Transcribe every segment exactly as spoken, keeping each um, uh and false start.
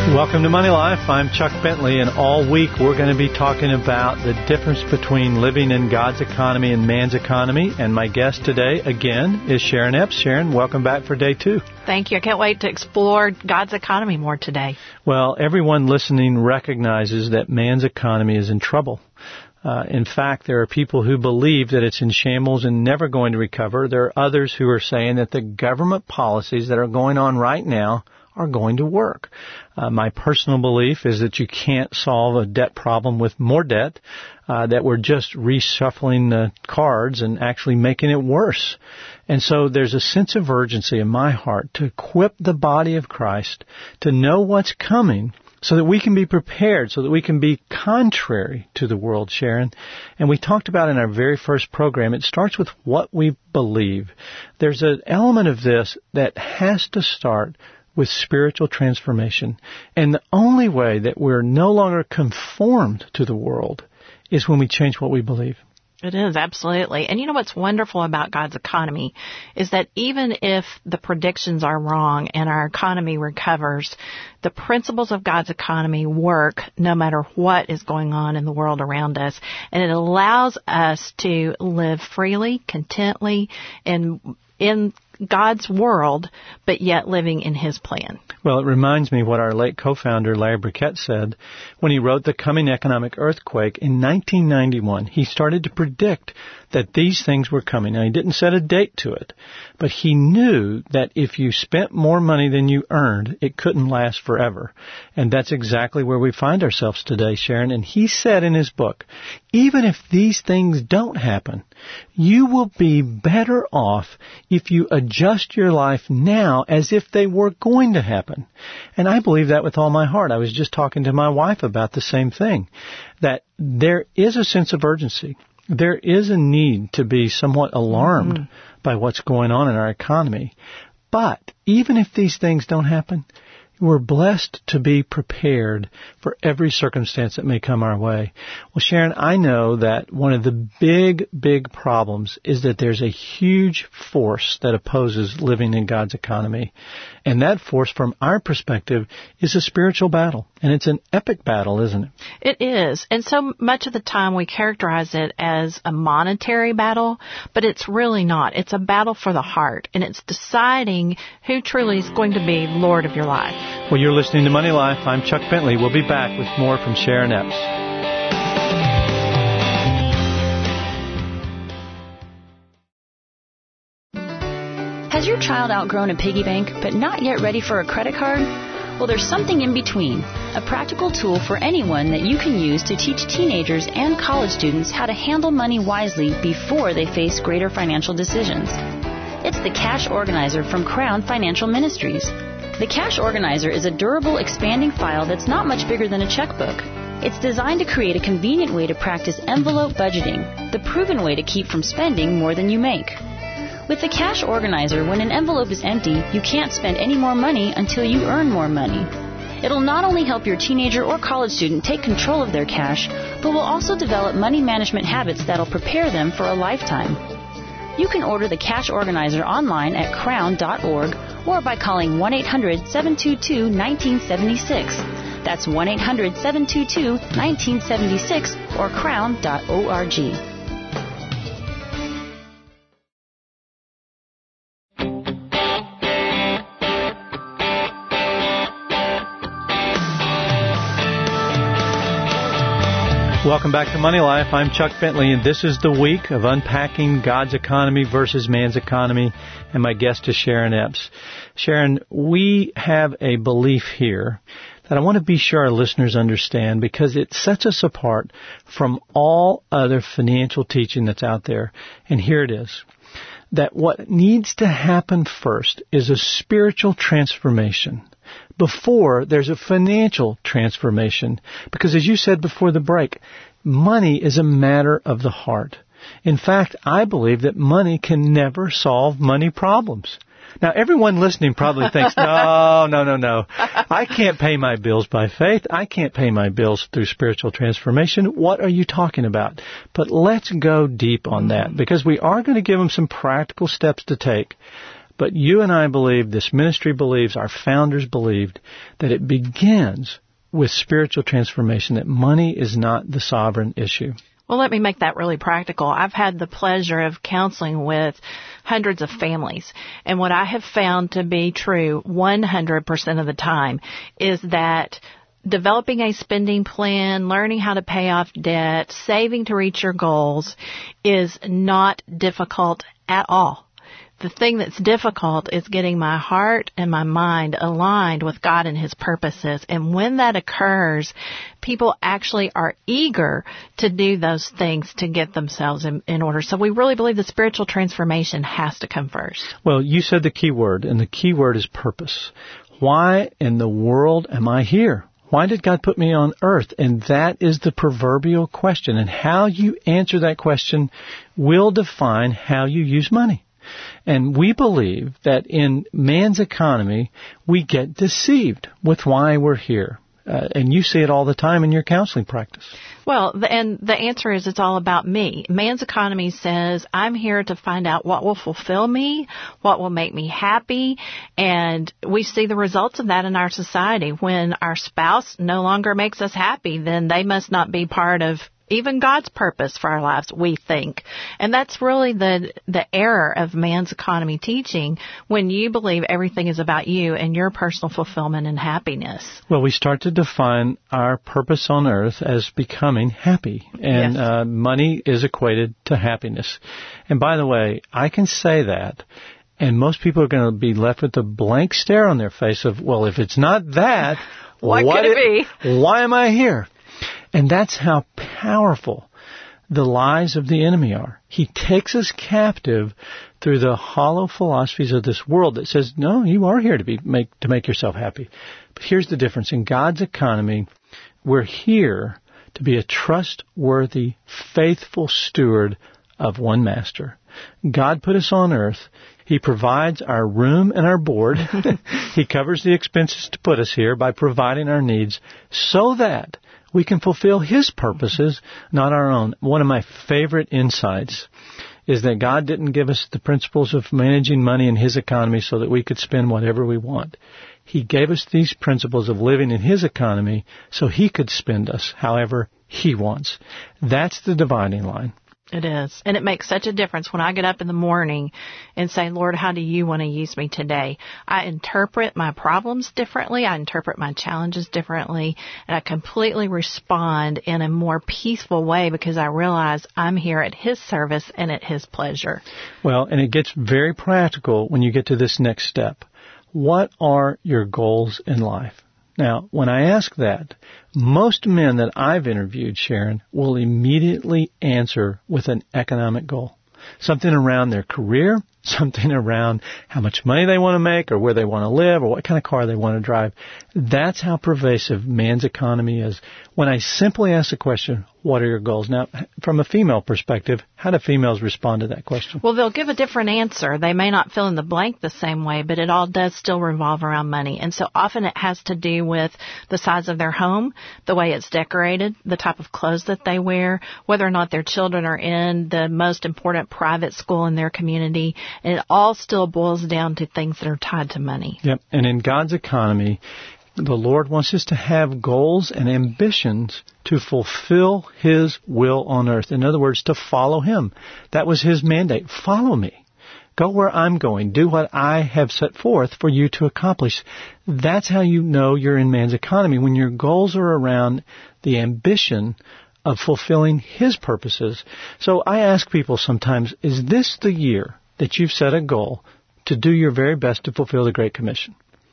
Welcome to Money Life. I'm Chuck Bentley, and all week we're going to be talking about the difference between living in God's economy and man's economy. And my guest today, again, is Sharon Epps. Sharon, welcome back for day two. Thank you. I can't wait to explore God's economy more today. Well, everyone listening recognizes that man's economy is in trouble. Uh, in fact, there are people who believe that it's in shambles and never going to recover. There are others who are saying that the government policies that are going on right now are going to work. Uh, my personal belief is that you can't solve a debt problem with more debt, uh, that we're just reshuffling the cards and actually making it worse. And so there's a sense of urgency in my heart to equip the body of Christ to know what's coming so that we can be prepared, so that we can be contrary to the world, Sharon. And we talked about in our very first program, it starts with what we believe. There's an element of this that has to start with spiritual transformation. And the only way that we're no longer conformed to the world is when we change what we believe. It is, absolutely. And you know what's wonderful about God's economy is that even if the predictions are wrong and our economy recovers, the principles of God's economy work no matter what is going on in the world around us. And it allows us to live freely, contently, and in God's world, but yet living in His plan. Well, it reminds me what our late co-founder Larry Burkett said when he wrote The Coming Economic Earthquake in nineteen ninety-one. He started to predict that these things were coming. Now, he didn't set a date to it, but he knew that if you spent more money than you earned, it couldn't last forever. And that's exactly where we find ourselves today, Sharon. And he said in his book, even if these things don't happen, you will be better off if you adjust your life now as if they were going to happen. And I believe that with all my heart. I was just talking to my wife about the same thing, that there is a sense of urgency. There is a need to be somewhat alarmed mm-hmm. by what's going on in our economy. But even if these things don't happen, we're blessed to be prepared for every circumstance that may come our way. Well, Sharon, I know that one of the big, big problems is that there's a huge force that opposes living in God's economy. And that force, from our perspective, is a spiritual battle. And it's an epic battle, isn't it? It is. And so much of the time we characterize it as a monetary battle, but it's really not. It's a battle for the heart. And it's deciding who truly is going to be Lord of your life. Well, you're listening to Money Life. I'm Chuck Bentley. We'll be back with more from Sharon Epps. Has your child outgrown a piggy bank but not yet ready for a credit card? Well, there's something in between, a practical tool for anyone that you can use to teach teenagers and college students how to handle money wisely before they face greater financial decisions. It's the Cash Organizer from Crown Financial Ministries. The Cash Organizer is a durable, expanding file that's not much bigger than a checkbook. It's designed to create a convenient way to practice envelope budgeting, the proven way to keep from spending more than you make. With the Cash Organizer, when an envelope is empty, you can't spend any more money until you earn more money. It'll not only help your teenager or college student take control of their cash, but will also develop money management habits that'll prepare them for a lifetime. You can order the Cash Organizer online at crown dot org or by calling one eight hundred seven two two one nine seven six. That's one eight hundred seven two two one nine seven six or crown dot org. Welcome back to Money Life. I'm Chuck Bentley, and this is the week of unpacking God's economy versus man's economy, and my guest is Sharon Epps. Sharon, we have a belief here that I want to be sure our listeners understand because it sets us apart from all other financial teaching that's out there. And here it is, that what needs to happen first is a spiritual transformation before there's a financial transformation. Because as you said before the break, money is a matter of the heart. In fact, I believe that money can never solve money problems. Now, everyone listening probably thinks, no, no, no, no. I can't pay my bills by faith. I can't pay my bills through spiritual transformation. What are you talking about? But let's go deep on that, because we are going to give them some practical steps to take. But you and I believe, this ministry believes, our founders believed, that it begins with spiritual transformation, that money is not the sovereign issue. Well, let me make that really practical. I've had the pleasure of counseling with hundreds of families, and what I have found to be true one hundred percent of the time is that developing a spending plan, learning how to pay off debt, saving to reach your goals is not difficult at all. The thing that's difficult is getting my heart and my mind aligned with God and His purposes. And when that occurs, people actually are eager to do those things to get themselves in, in order. So we really believe the spiritual transformation has to come first. Well, you said the key word, and the key word is purpose. Why in the world am I here? Why did God put me on earth? And that is the proverbial question. And how you answer that question will define how you use money. And we believe that in man's economy, we get deceived with why we're here. Uh, and you see it all the time in your counseling practice. Well, the, and the answer is it's all about me. Man's economy says, I'm here to find out what will fulfill me, what will make me happy, and we see the results of that in our society. When our spouse no longer makes us happy, then they must not be part of even God's purpose for our lives, we think. And that's really the the error of man's economy teaching, when you believe everything is about you and your personal fulfillment and happiness. Well, we start to define our purpose on earth as becoming happy. And yes. uh, money is equated to happiness. And by the way, I can say that, and most people are going to be left with a blank stare on their face of, well, if it's not that, what, what could it be? Why am I here? And that's how powerful the lies of the enemy are. He takes us captive through the hollow philosophies of this world that says, no, you are here to be make to make yourself happy. But here's the difference. In God's economy, we're here to be a trustworthy, faithful steward of one master. God put us on earth. He provides our room and our board. He covers the expenses to put us here by providing our needs so that we can fulfill His purposes, not our own. One of my favorite insights is that God didn't give us the principles of managing money in His economy so that we could spend whatever we want. He gave us these principles of living in His economy so He could spend us however He wants. That's the dividing line. It is. And it makes such a difference when I get up in the morning and say, Lord, how do you want to use me today? I interpret my problems differently. I interpret my challenges differently. And I completely respond in a more peaceful way because I realize I'm here at His service and at His pleasure. Well, and it gets very practical when you get to this next step. What are your goals in life? Now, when I ask that, most men that I've interviewed, Sharon, will immediately answer with an economic goal. Something around their career, something around how much money they want to make or where they want to live or what kind of car they want to drive. That's how pervasive man's economy is. When I simply ask the question, what are your goals? Now, from a female perspective, how do females respond to that question? Well, they'll give a different answer. They may not fill in the blank the same way, but it all does still revolve around money. And so often it has to do with the size of their home, the way it's decorated, the type of clothes that they wear, whether or not their children are in the most important private school in their community. And it all still boils down to things that are tied to money. Yep. And in God's economy, the Lord wants us to have goals and ambitions to fulfill His will on earth. In other words, to follow Him. That was His mandate. Follow me. Go where I'm going. Do what I have set forth for you to accomplish. That's how you know you're in man's economy, when your goals are around the ambition of fulfilling His purposes. So I ask people sometimes, is this the year that you've set a goal to do your very best to fulfill the Great Commission?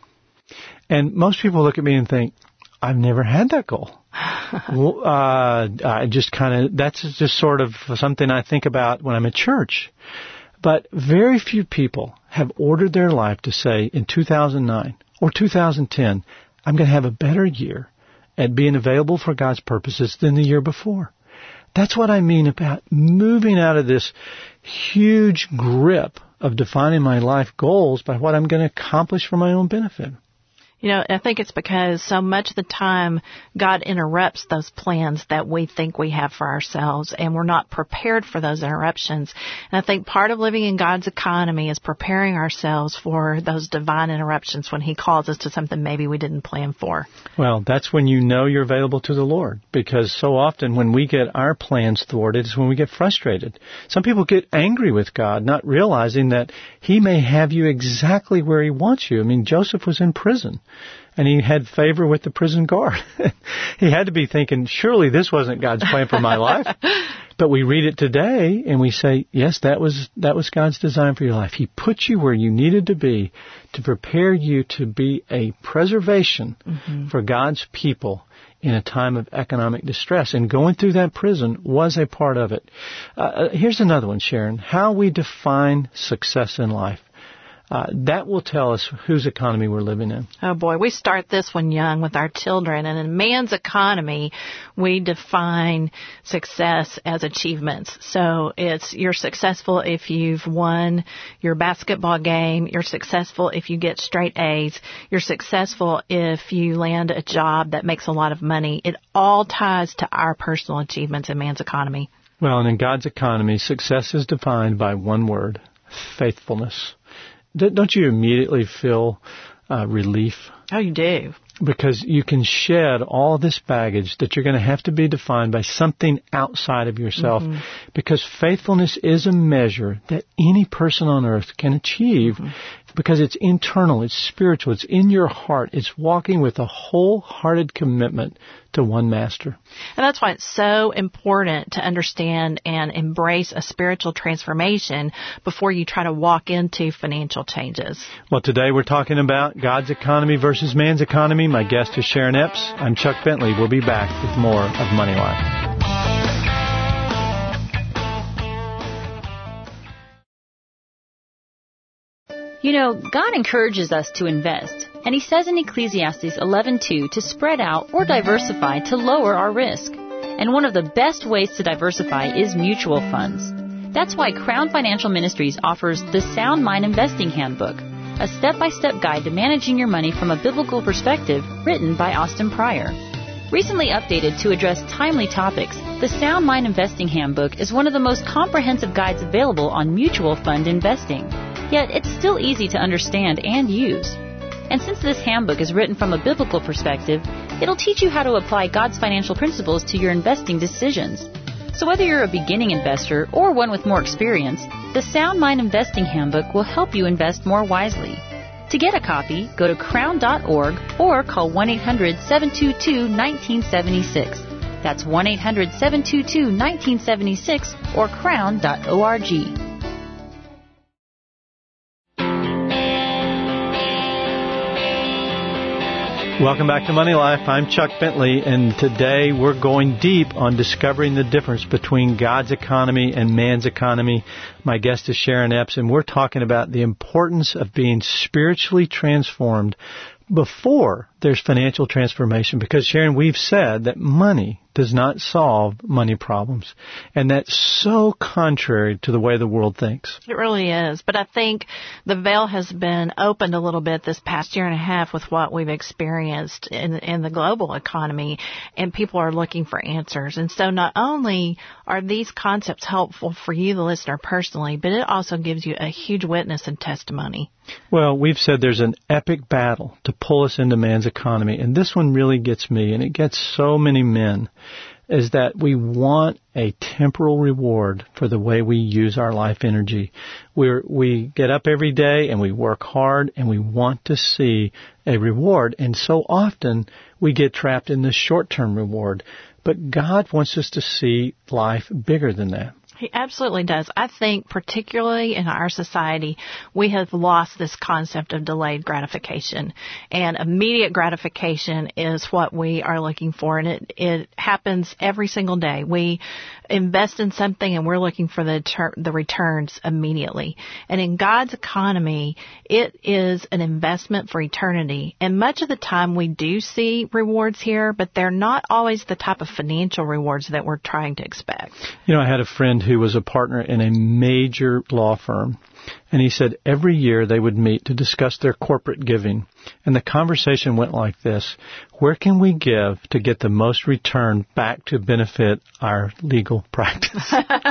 And most people look at me and think, I've never had that goal. well, uh, I just kind of, that's just sort of something I think about when I'm at church. But very few people have ordered their life to say in two thousand nine or two thousand ten, I'm going to have a better year at being available for God's purposes than the year before. That's what I mean about moving out of this huge grip of defining my life goals by what I'm going to accomplish for my own benefit. You know, I think it's because so much of the time God interrupts those plans that we think we have for ourselves, and we're not prepared for those interruptions. And I think part of living in God's economy is preparing ourselves for those divine interruptions when He calls us to something maybe we didn't plan for. Well, that's when you know you're available to the Lord, because so often when we get our plans thwarted is when we get frustrated. Some people get angry with God, not realizing that He may have you exactly where He wants you. I mean, Joseph was in prison, and he had favor with the prison guard. He had to be thinking, surely this wasn't God's plan for my life. But we read it today, and we say, yes, that was that was God's design for your life. He put you where you needed to be to prepare you to be a preservation mm-hmm. for God's people in a time of economic distress. And going through that prison was a part of it. Uh, here's another one, Sharon. How we define success in life. Uh, that will tell us whose economy we're living in. Oh, boy. We start this one young with our children. And in man's economy, we define success as achievements. So it's you're successful if you've won your basketball game. You're successful if you get straight A's. You're successful if you land a job that makes a lot of money. It all ties to our personal achievements in man's economy. Well, and in God's economy, success is defined by one word, faithfulness. Don't you immediately feel uh, relief? Oh, you do. Because you can shed all this baggage that you're going to have to be defined by something outside of yourself. Mm-hmm. Because faithfulness is a measure that any person on earth can achieve mm-hmm. because it's internal, it's spiritual, it's in your heart. It's walking with a wholehearted commitment to one master. And that's why it's so important to understand and embrace a spiritual transformation before you try to walk into financial changes. Well, today we're talking about God's economy versus man's economy. My guest is Sharon Epps. I'm Chuck Bentley. We'll be back with more of Money Life. You know, God encourages us to invest, and He says in Ecclesiastes eleven two to spread out or diversify to lower our risk. And one of the best ways to diversify is mutual funds. That's why Crown Financial Ministries offers the Sound Mind Investing Handbook, a step-by-step guide to managing your money from a biblical perspective, written by Austin Pryor. Recently updated to address timely topics, the Sound Mind Investing Handbook is one of the most comprehensive guides available on mutual fund investing. Yet it's still easy to understand and use. And since this handbook is written from a biblical perspective, it'll teach you how to apply God's financial principles to your investing decisions. So whether you're a beginning investor or one with more experience, the Sound Mind Investing Handbook will help you invest more wisely. To get a copy, go to crown dot org or call one eight hundred seven two two one nine seven six. That's one eight hundred seven two two one nine seven six or crown dot org. Welcome back to Money Life. I'm Chuck Bentley, and today we're going deep on discovering the difference between God's economy and man's economy. My guest is Sharon Epps, and we're talking about the importance of being spiritually transformed before there's financial transformation. Because, Sharon, we've said that money does not solve money problems. And that's so contrary to the way the world thinks. It really is. But I think the veil has been opened a little bit this past year and a half with what we've experienced in, in the global economy. And people are looking for answers. And so not only are these concepts helpful for you, the listener, personally, but it also gives you a huge witness and testimony. Well, we've said there's an epic battle to pull us into man's economy. And this one really gets me, and it gets so many men, is that we want a temporal reward for the way we use our life energy. We're, we get up every day and we work hard and we want to see a reward. And so often we get trapped in the short-term reward. But God wants us to see life bigger than that. He absolutely does. I think particularly in our society, we have lost this concept of delayed gratification. And immediate gratification is what we are looking for. And it, it happens every single day. We invest in something and we're looking for the ter- the returns immediately. And in God's economy, it is an investment for eternity. And much of the time we do see rewards here, but they're not always the type of financial rewards that we're trying to expect. You know, I had a friend who was a partner in a major law firm, And he said every year they would meet to discuss their corporate giving. And the conversation went like this: where can we give to get the most return back to benefit our legal practice?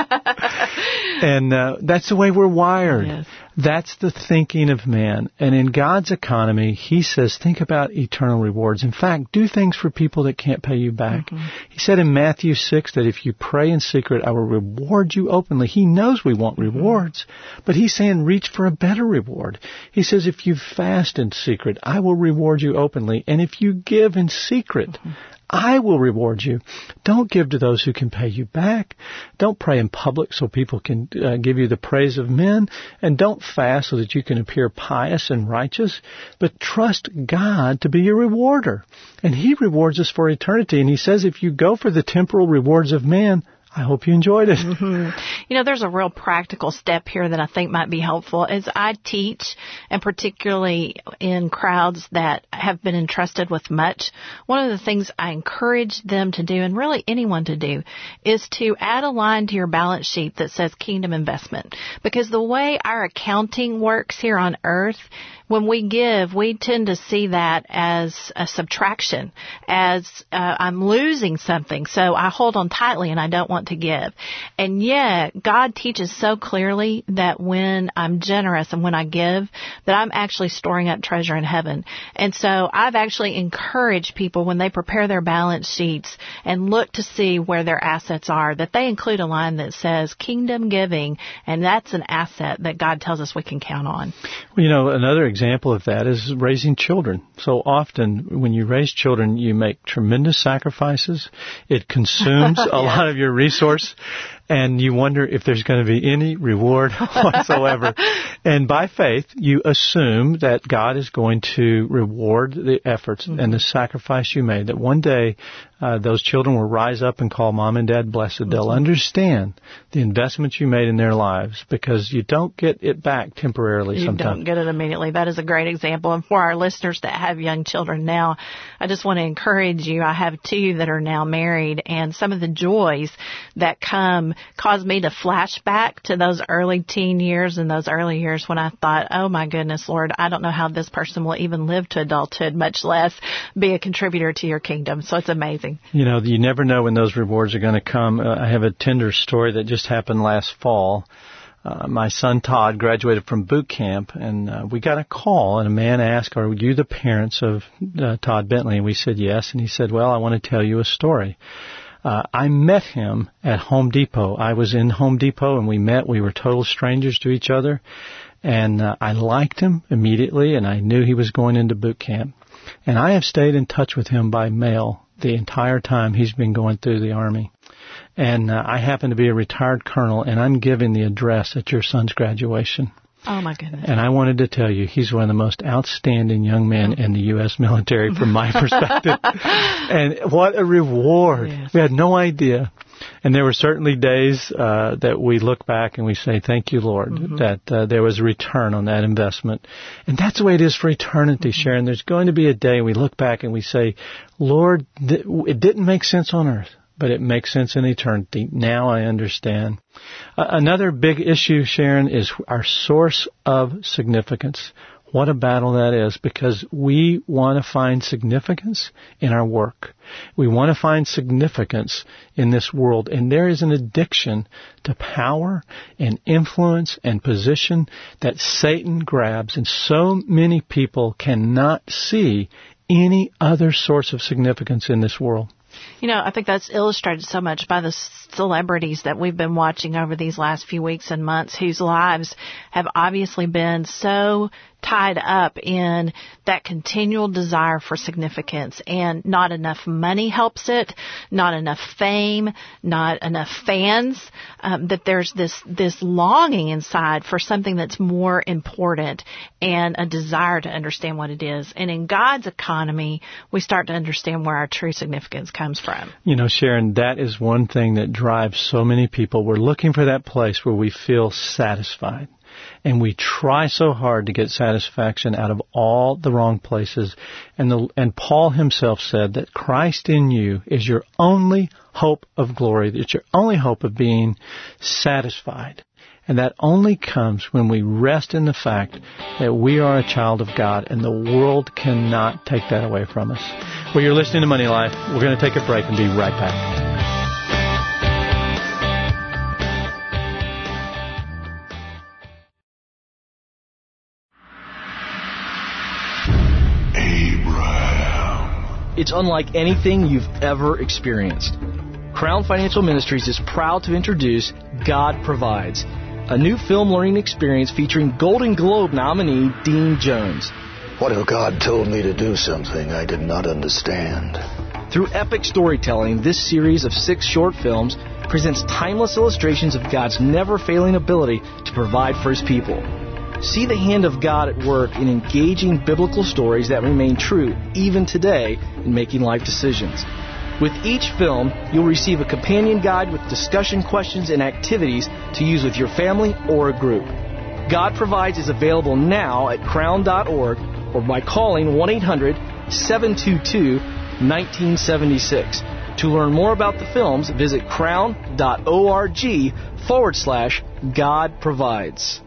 And uh, that's the way we're wired. Yes. That's the thinking of man. And in God's economy, he says, think about eternal rewards. In fact, do things for people that can't pay you back. Mm-hmm. He said in Matthew six that if you pray in secret, I will reward you openly. He knows we want rewards, but he's saying reach for a better reward. He says if you fast in secret, I will reward you openly. And if you give in secret, mm-hmm. I will reward you. Don't give to those who can pay you back. Don't pray in public so people can uh, give you the praise of men. And don't fast so that you can appear pious and righteous. But trust God to be your rewarder. And he rewards us for eternity. And he says if you go for the temporal rewards of man, I hope you enjoyed it. Mm-hmm. You know, there's a real practical step here that I think might be helpful. As I teach, and particularly in crowds that have been entrusted with much, one of the things I encourage them to do, and really anyone to do, is to add a line to your balance sheet that says kingdom investment. Because the way our accounting works here on earth, when we give, we tend to see that as a subtraction, as uh, I'm losing something, so I hold on tightly and I don't want to give. And yet, God teaches so clearly that when I'm generous and when I give, that I'm actually storing up treasure in heaven. And so I've actually encouraged people when they prepare their balance sheets and look to see where their assets are, that they include a line that says kingdom giving, and that's an asset that God tells us we can count on. Well, you know, another example of that is raising children. So often when you raise children, you make tremendous sacrifices. It consumes a yeah. lot of your resource, and you wonder if there's going to be any reward whatsoever. And by faith, you assume that God is going to reward the efforts mm-hmm. and the sacrifice you made, that one day uh, those children will rise up and call mom and dad blessed. Mm-hmm. They'll understand the investments you made in their lives, because you don't get it back temporarily you sometimes. You don't get it immediately. That is a great example. And for our listeners that have young children now, I just want to encourage you. I have two that are now married, and some of the joys that come cause me to flash back to those early teen years and those early years when I thought, oh my goodness, Lord, I don't know how this person will even live to adulthood, much less be a contributor to your kingdom. So it's amazing. You know, you never know when those rewards are going to come. Uh, I have a tender story that just happened last fall. Uh, my son Todd graduated from boot camp, and uh, we got a call, and a man asked, are you the parents of uh, Todd Bentley? And we said yes. And he said, well, I want to tell you a story. Uh, I met him at Home Depot. I was in Home Depot, and we met. We were total strangers to each other. And uh, I liked him immediately, and I knew he was going into boot camp. And I have stayed in touch with him by mail the entire time he's been going through the Army. And uh, I happen to be a retired colonel, and I'm giving the address at your son's graduation. Oh, my goodness. And I wanted to tell you, he's one of the most outstanding young men in the U S military from my perspective. And what a reward. Yes. We had no idea. And there were certainly days uh, that we look back and we say, thank you, Lord, mm-hmm. that uh, there was a return on that investment. And that's the way it is for eternity, mm-hmm. Sharon. There's going to be a day we look back and we say, Lord, th- it didn't make sense on earth, but it makes sense in eternity. Now I understand. Uh, another big issue, Sharon, is our source of significance. What a battle that is, because we want to find significance in our work. We want to find significance in this world. And there is an addiction to power and influence and position that Satan grabs. And so many people cannot see any other source of significance in this world. You know, I think that's illustrated so much by the celebrities that we've been watching over these last few weeks and months, whose lives have obviously been so tied up in that continual desire for significance, and not enough money helps it, not enough fame, not enough fans, um, that there's this this longing inside for something that's more important, and a desire to understand what it is. And in God's economy, we start to understand where our true significance comes from. You know, Sharon, that is one thing that drives so many people. We're looking for that place where we feel satisfied. And we try so hard to get satisfaction out of all the wrong places. And the, and Paul himself said that Christ in you is your only hope of glory. It's your only hope of being satisfied. And that only comes when we rest in the fact that we are a child of God, and the world cannot take that away from us. Well, you're listening to Money Life. We're going to take a break and be right back. It's unlike anything you've ever experienced. Crown Financial Ministries is proud to introduce God Provides, a new film learning experience featuring Golden Globe nominee Dean Jones. What if God told me to do something I did not understand? Through epic storytelling, this series of six short films presents timeless illustrations of God's never-failing ability to provide for His people. See the hand of God at work in engaging biblical stories that remain true even today in making life decisions. With each film, you'll receive a companion guide with discussion questions and activities to use with your family or a group. God Provides is available now at crown dot org or by calling one eight hundred seven two two one nine seven six. To learn more about the films, visit crown dot org forward slash God Provides.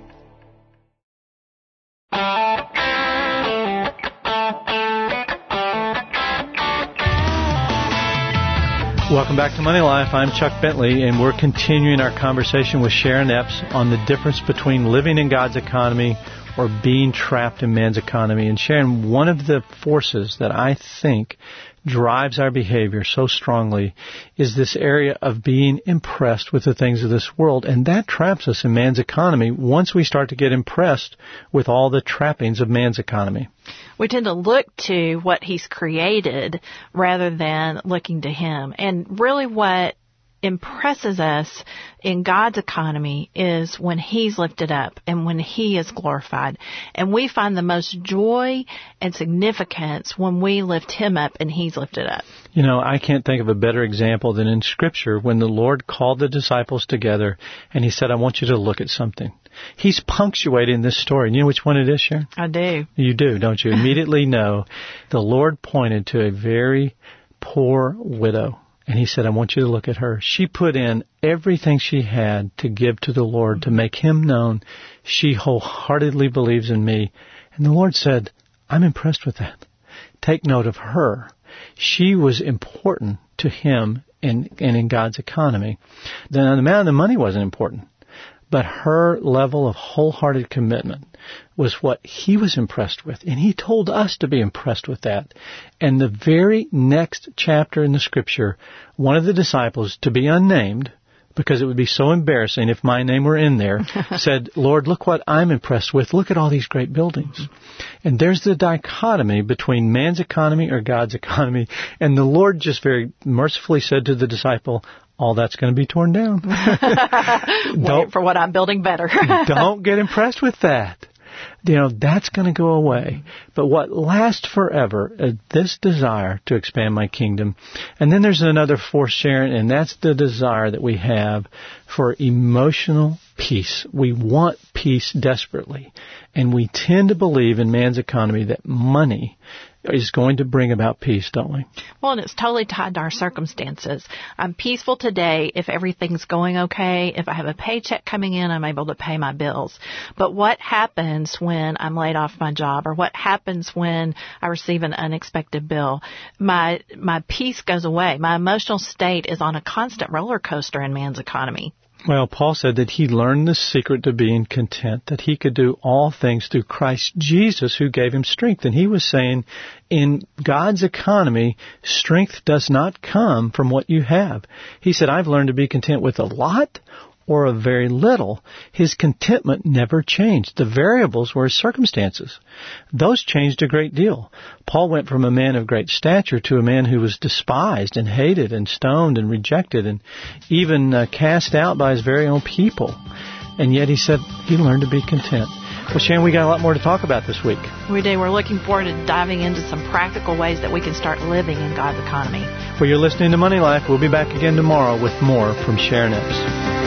Welcome back to Money Life. I'm Chuck Bentley, and we're continuing our conversation with Sharon Epps on the difference between living in God's economy or being trapped in man's economy. And Sharon, one of the forces that I think drives our behavior so strongly is this area of being impressed with the things of this world, and that traps us in man's economy once we start to get impressed with all the trappings of man's economy. We tend to look to what He's created rather than looking to Him. And really what impresses us in God's economy is when He's lifted up and when He is glorified. And we find the most joy and significance when we lift Him up and He's lifted up. You know, I can't think of a better example than in Scripture when the Lord called the disciples together and He said, I want you to look at something. He's punctuating this story. You know which one it is, Sharon? I do. You do, don't you? Immediately know. The Lord pointed to a very poor widow. And He said, I want you to look at her. She put in everything she had to give to the Lord, to make Him known. She wholeheartedly believes in me. And the Lord said, I'm impressed with that. Take note of her. She was important to Him and, and in God's economy. The amount of the money wasn't important. But her level of wholehearted commitment was what He was impressed with. And He told us to be impressed with that. And the very next chapter in the Scripture, one of the disciples, to be unnamed, because it would be so embarrassing if my name were in there, said, Lord, look what I'm impressed with. Look at all these great buildings. And there's the dichotomy between man's economy or God's economy. And the Lord just very mercifully said to the disciple, all that's going to be torn down. Wait for what I'm building better. Don't get impressed with that. You know, that's going to go away. But what lasts forever is this desire to expand my kingdom. And then there's another force, Sharon, and that's the desire that we have for emotional peace. We want peace desperately. And we tend to believe in man's economy that money is going to bring about peace, don't we? Well, and it's totally tied to our circumstances. I'm peaceful today if everything's going okay. If I have a paycheck coming in, I'm able to pay my bills. But what happens when I'm laid off my job, or what happens when I receive an unexpected bill? My my peace goes away. My emotional state is on a constant roller coaster in man's economy. Well, Paul said that he learned the secret to being content, that he could do all things through Christ Jesus who gave him strength. And he was saying, in God's economy, strength does not come from what you have. He said, I've learned to be content with a lot or a very little. His contentment never changed. The variables were his circumstances. Those changed a great deal. Paul went from a man of great stature to a man who was despised and hated and stoned and rejected and even uh, cast out by his very own people. And yet he said he learned to be content. Well, Shannon, we got a lot more to talk about this week. We do. We're looking forward to diving into some practical ways that we can start living in God's economy. Well, you're listening to Money Life. We'll be back again tomorrow with more from Sharon Epps.